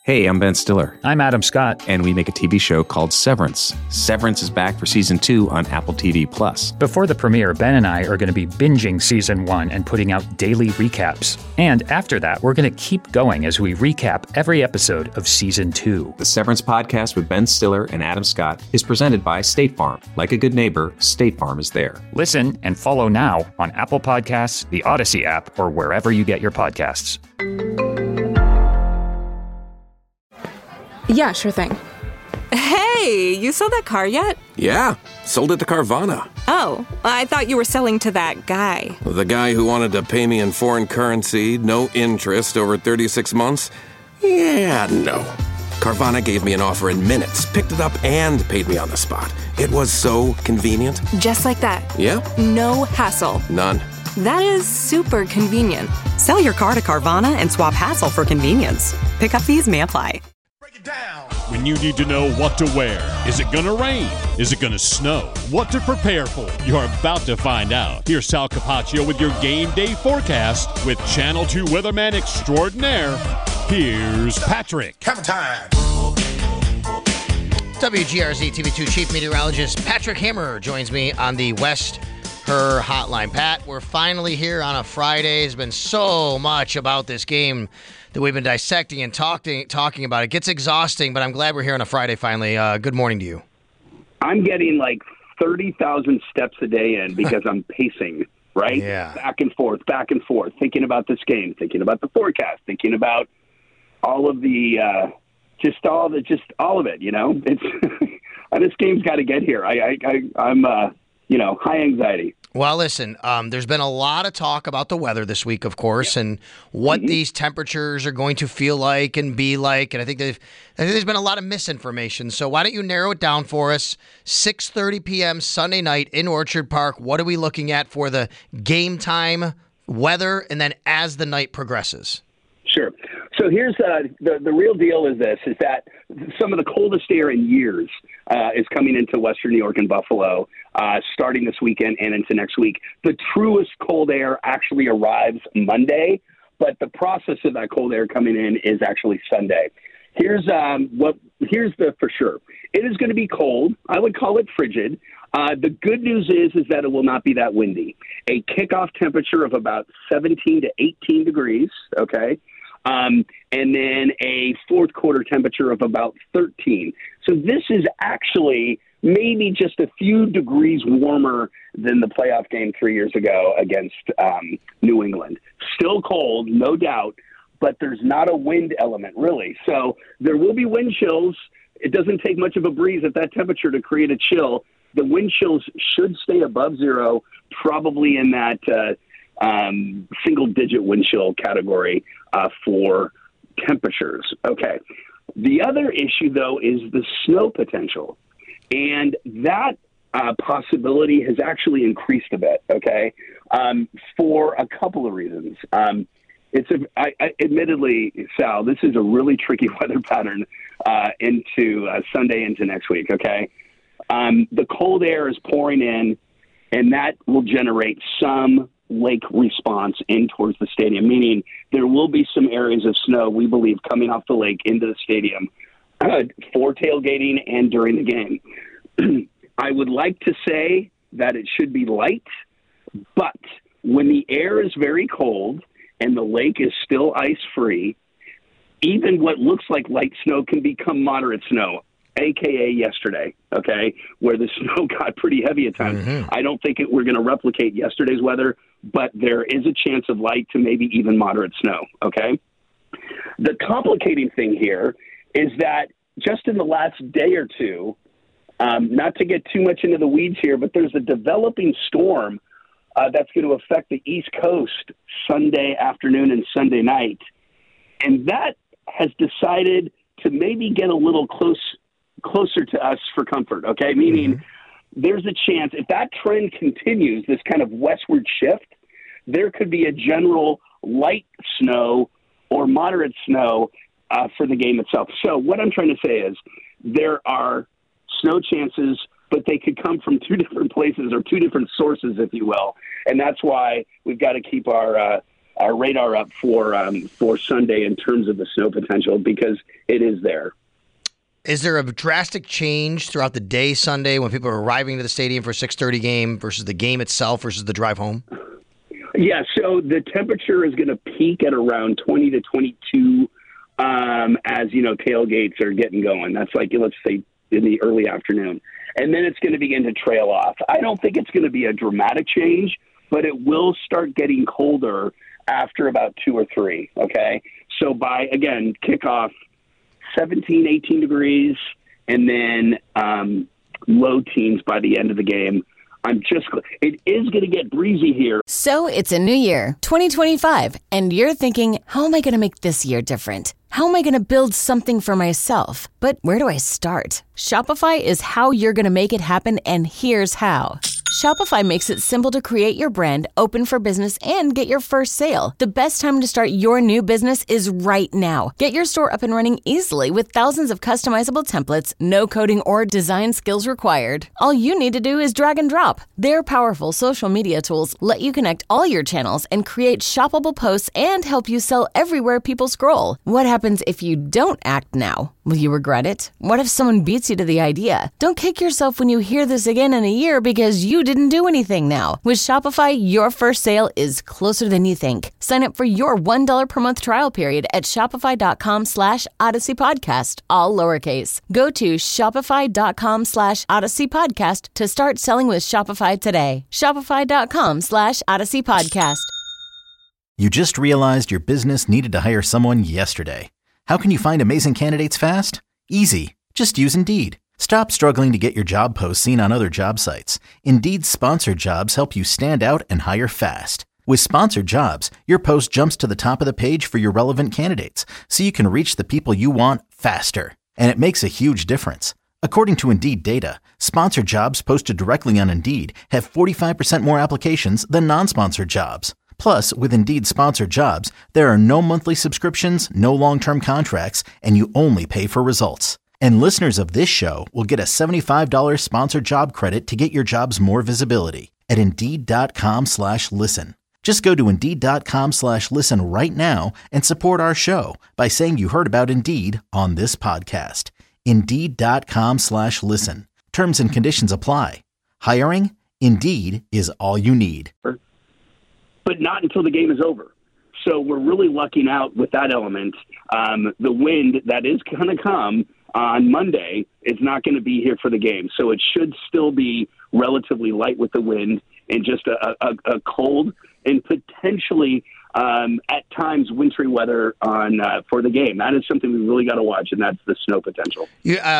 Hey, I'm Ben Stiller. I'm Adam Scott. And we make a TV show called Severance. Severance is back for Season 2 on Apple TV+. Before the premiere, Ben and I are going to be binging Season 1 and putting out daily recaps. And after that, we're going to keep going as we recap every episode of Season 2. The Severance podcast with Ben Stiller and Adam Scott is presented by State Farm. Like a good neighbor, State Farm is there. Listen and follow now on Apple Podcasts, the Odyssey app, or wherever you get your podcasts. Yeah, sure thing. Hey, you sold that car yet? Yeah, sold it to Carvana. Oh, I thought you were selling to that guy. The guy who wanted to pay me in foreign currency, no interest, over 36 months? Yeah, no. Carvana gave me an offer in minutes, picked it up, and paid me on the spot. It was so convenient. Just like that. Yeah. No hassle. None. That is super convenient. Sell your car to Carvana and swap hassle for convenience. Pickup fees may apply. When you need to know what to wear. Is it gonna rain? Is it gonna snow? What to prepare for? You're about to find out. Here's Sal Capaccio with your game day forecast with Channel 2 weatherman extraordinaire. Here's Patrick. Have a time. WGRZ TV2 Chief Meteorologist Patrick Hammer joins me on the West Her Hotline. Pat, we're finally here on a Friday. There's been so much about this game that we've been dissecting and talking about. It gets exhausting, but I'm glad we're here on a Friday finally. Good morning to you. I'm getting like 30,000 steps a day in because I'm pacing, right? Yeah. Back and forth, thinking about this game, thinking about the forecast, thinking about all of the, all of it, you know? It's this game's got to get here. I'm high anxiety. Well, listen, there's been a lot of talk about the weather this week, of course, and what these temperatures are going to feel like and be like. And I think there's been a lot of misinformation. So why don't you narrow it down for us? 6:30 p.m. Sunday night in Orchard Park. What are we looking at for the game time, weather, and then as the night progresses? Sure. So here's the real deal is that some of the coldest air in years is coming into Western New York and Buffalo starting this weekend and into next week. The truest cold air actually arrives Monday, but the process of that cold air coming in is actually Sunday. Here's the for sure. It is going to be cold. I would call it frigid. The good news is that it will not be that windy. A kickoff temperature of about 17 to 18 degrees, okay? And then a fourth quarter temperature of about 13. So this is actually maybe just a few degrees warmer than the playoff game 3 years ago against New England. Still cold, no doubt, but there's not a wind element, really. So there will be wind chills. It doesn't take much of a breeze at that temperature to create a chill. The wind chills should stay above zero, probably in that single-digit wind chill category for temperatures. Okay. The other issue, though, is the snow potential. And that possibility has actually increased a bit, okay, for a couple of reasons. Admittedly, Sal, this is a really tricky weather pattern into Sunday into next week, okay? The cold air is pouring in, and that will generate some lake response in towards the stadium, meaning there will be some areas of snow, we believe, coming off the lake into the stadium for tailgating and during the game. I would like to say that it should be light, but when the air is very cold and the lake is still ice-free, even what looks like light snow can become moderate snow, a.k.a. yesterday, okay, where the snow got pretty heavy at times. Mm-hmm. I don't think we're going to replicate yesterday's weather, but there is a chance of light to maybe even moderate snow, okay? The complicating thing here is that just in the last day or two, not to get too much into the weeds here, but there's a developing storm that's going to affect the East Coast Sunday afternoon and Sunday night. And that has decided to maybe get a little closer to us for comfort, okay? Meaning there's a chance, if that trend continues, this kind of westward shift, there could be a general light snow or moderate snow for the game itself. So what I'm trying to say is there are snow chances, but they could come from two different places or two different sources, if you will. And that's why we've got to keep our our radar up for Sunday in terms of the snow potential, because it is there. Is there a drastic change throughout the day Sunday when people are arriving to the stadium for a 6:30 game versus the game itself versus the drive home? Yeah, so the temperature is going to peak at around 20 to 22 as, tailgates are getting going. That's like, let's say, in the early afternoon. And then it's going to begin to trail off. I don't think it's going to be a dramatic change, but it will start getting colder after about 2 or 3, okay? So by, again, kickoff, 17, 18 degrees, and then low teens by the end of the game. It is going to get breezy here. So it's a new year, 2025, and you're thinking, how am I going to make this year different? How am I going to build something for myself? But where do I start? Shopify is how you're going to make it happen, and here's how. Shopify makes it simple to create your brand, open for business, and get your first sale. The best time to start your new business is right now. Get your store up and running easily with thousands of customizable templates, no coding or design skills required. All you need to do is drag and drop. Their powerful social media tools let you connect all your channels and create shoppable posts and help you sell everywhere people scroll. What happens if you don't act now? Will you regret it? What if someone beats you to the idea? Don't kick yourself when you hear this again in a year because you didn't do anything now. With Shopify, your first sale is closer than you think. Sign up for your $1 per month trial period at shopify.com/Odyssey Podcast, all lowercase. Go to shopify.com/Odyssey Podcast to start selling with Shopify today. Shopify.com/Odyssey Podcast. You just realized your business needed to hire someone yesterday. How can you find amazing candidates fast? Easy. Just use Indeed. Stop struggling to get your job posts seen on other job sites. Indeed's sponsored jobs help you stand out and hire fast. With sponsored jobs, your post jumps to the top of the page for your relevant candidates, so you can reach the people you want faster. And it makes a huge difference. According to Indeed data, sponsored jobs posted directly on Indeed have 45% more applications than non-sponsored jobs. Plus, with Indeed sponsored jobs, there are no monthly subscriptions, no long-term contracts, and you only pay for results. And listeners of this show will get a $75 sponsored job credit to get your jobs more visibility at Indeed.com/listen. Just go to Indeed.com/listen right now and support our show by saying you heard about Indeed on this podcast. Indeed.com/listen. Terms and conditions apply. Hiring? Indeed is all you need. But not until the game is over. So we're really lucking out with that element. The wind that is going to come on Monday is not going to be here for the game. So it should still be relatively light with the wind and just a cold and potentially at times wintry weather for the game. That is something we really got to watch, and that's the snow potential.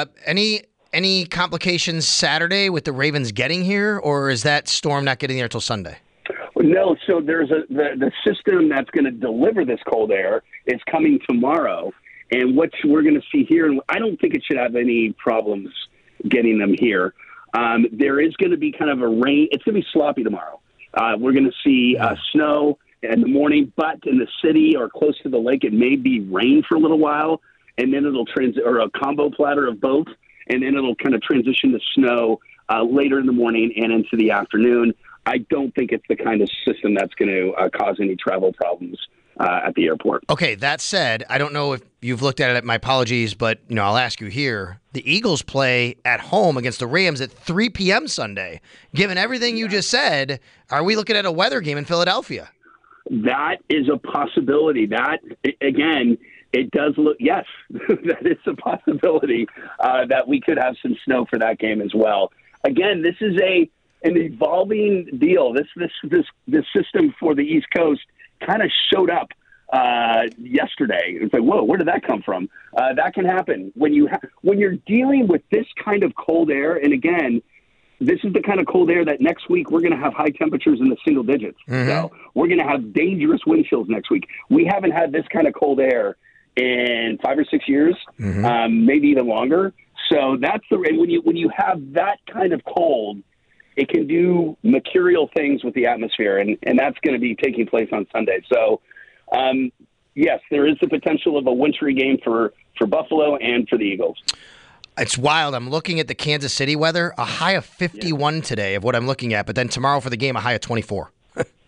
Any complications Saturday with the Ravens getting here, or is that storm not getting there till Sunday? No, so there's the system that's going to deliver this cold air is coming tomorrow, and what we're going to see here, and I don't think it should have any problems getting them here. There is going to be kind of a rain. It's going to be sloppy tomorrow. We're going to see snow in the morning, but in the city or close to the lake, it may be rain for a little while, and then it'll or a combo platter of both, and then it'll kind of transition to snow later in the morning and into the afternoon. I don't think it's the kind of system that's going to cause any travel problems at the airport. Okay, that said, I don't know if you've looked at it. My apologies, but I'll ask you here. The Eagles play at home against the Rams at 3 p.m. Sunday. Given everything you just said, are we looking at a weather game in Philadelphia? That is a possibility. That, again, it does look, yes, that is a possibility that we could have some snow for that game as well. Again, this is an evolving deal. This system for the East Coast kind of showed up yesterday. It's like, whoa, where did that come from? That can happen when you're dealing with this kind of cold air. And again, this is the kind of cold air that next week we're going to have high temperatures in the single digits. Mm-hmm. So we're going to have dangerous wind chills next week. We haven't had this kind of cold air in 5 or 6 years, maybe even longer. So that's when you have that kind of cold, it can do mercurial things with the atmosphere, and that's going to be taking place on Sunday. So, yes, there is the potential of a wintry game for Buffalo and for the Eagles. It's wild. I'm looking at the Kansas City weather, a high of 51 today of what I'm looking at, but then tomorrow for the game, a high of 24.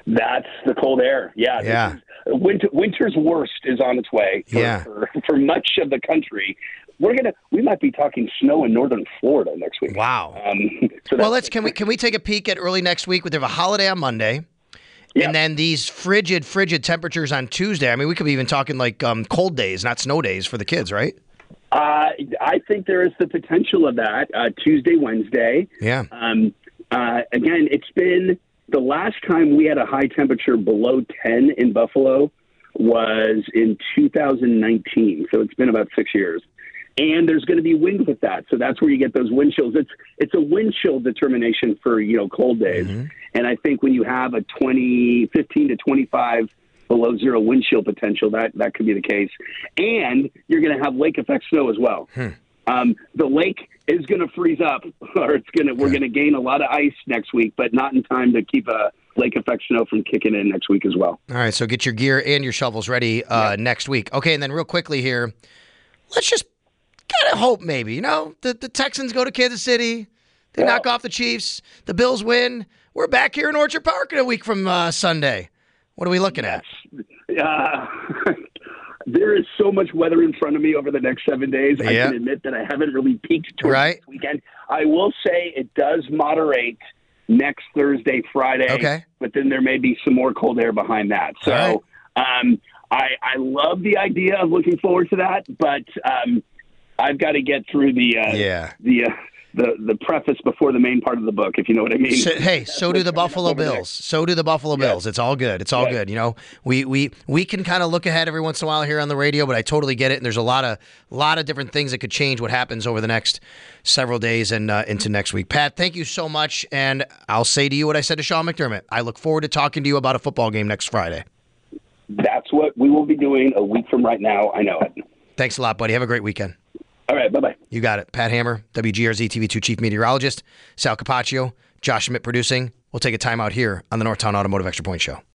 That's the cold air. Yeah. Winter's worst is on its way for much of the country. We might be talking snow in northern Florida next week. Wow. Can we take a peek at early next week? We have a holiday on Monday. Yep. And then these frigid temperatures on Tuesday. I mean, we could be even talking like cold days, not snow days for the kids, right? I think there is the potential of that Tuesday, Wednesday. Yeah. Again, it's been the last time we had a high temperature below 10 in Buffalo was in 2019. So it's been about 6 years. And there's going to be wind with that. So that's where you get those wind chills. It's a wind chill determination for, cold days. Mm-hmm. And I think when you have a 15 to 25 below zero wind chill potential, that could be the case. And you're going to have lake effect snow as well. The lake is going to freeze up, or we're going to gain a lot of ice next week, but not in time to keep a lake effect snow from kicking in next week as well. All right, so get your gear and your shovels ready next week. Okay, and then real quickly here, let's just kind of hope maybe, the Texans go to Kansas City, they knock off the Chiefs, the Bills win. We're back here in Orchard Park in a week from Sunday. What are we looking at? There is so much weather in front of me over the next 7 days. I can admit that I haven't really peaked towards this weekend. I will say it does moderate next Thursday, Friday, but then there may be some more cold air behind that. So I love the idea of looking forward to that, but I've got to get through the preface before the main part of the book, if you know what I mean. So do the Buffalo Bills. So do the Buffalo Bills. It's all good. It's all good. We can kind of look ahead every once in a while here on the radio, but I totally get it. And there's a lot of different things that could change what happens over the next several days and into next week. Pat, thank you so much. And I'll say to you what I said to Sean McDermott. I look forward to talking to you about a football game next Friday. That's what we will be doing a week from right now. I know it. Thanks a lot, buddy. Have a great weekend. All right, bye-bye. You got it. Pat Hammer, WGRZ TV2 Chief Meteorologist, Sal Capaccio, Josh Schmidt producing. We'll take a time out here on the Northtown Automotive Extra Point Show.